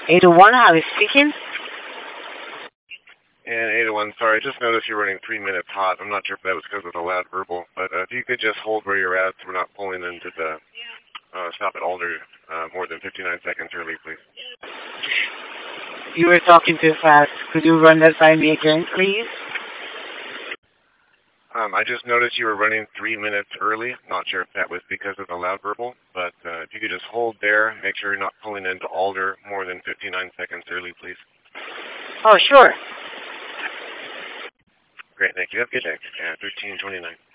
801, how is speaking? And 801, sorry, I just noticed you're running 3 minutes hot. I'm not sure if that was because of the loud verbal, but if you could just hold where you're at so we're not pulling into the stop at Alder more than 59 seconds early, please. You were talking too fast. Could you run that by me again, please? I just noticed you were running 3 minutes early. Not sure if that was because of the loud verbal, but if you could just hold there, make sure you're not pulling into Alder more than 59 seconds early, please. Oh, sure. Great, thank you. Have a good day. 1329.